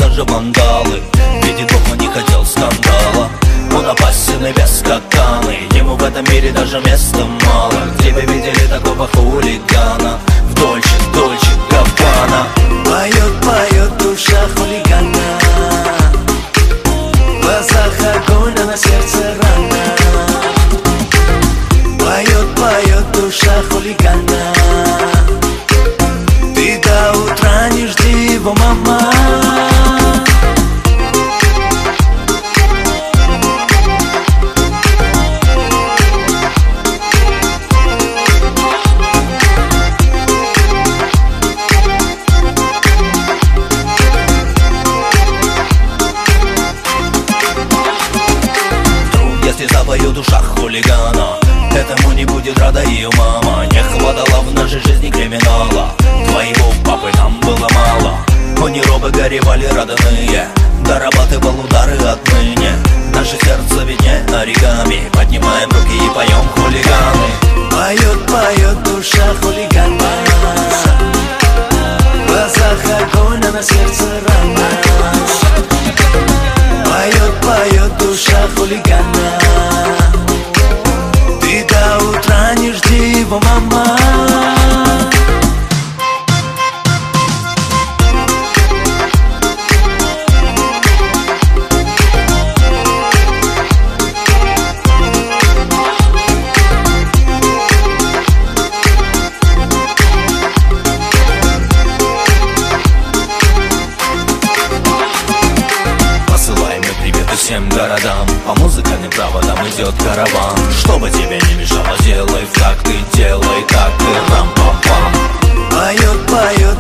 даже вандалы. Видит Бог, он не хотел скандала. Он опасен и бескатанный, ему в этом мире даже места мало. Где вы видели такого хулигана? В Дольче, Дольче Габбана. Поет душа хулигана, в глазах огонь, а на сердце рана. Поет душа хулигана, ты до утра не жди его, мама. Если завоет душа хулигана, этому не будет рада ее мама. Не хватало в нашей жизни криминала, твоего папы нам было мало. Они робы горевали родные, дорабатывал удары отныне. Наше сердце ведь не оригами, поднимаем руки и поем хулиганы. Поет душа хулигана, в глазах огонь, а на сердце рана. Поет душа хулигана, ты до утра не жди его, мама. Всем городам по музыкальным проводам идет караван. Чтобы тебе не мешало, делай в такт, ты делай так, и рам-пам-пам. Поет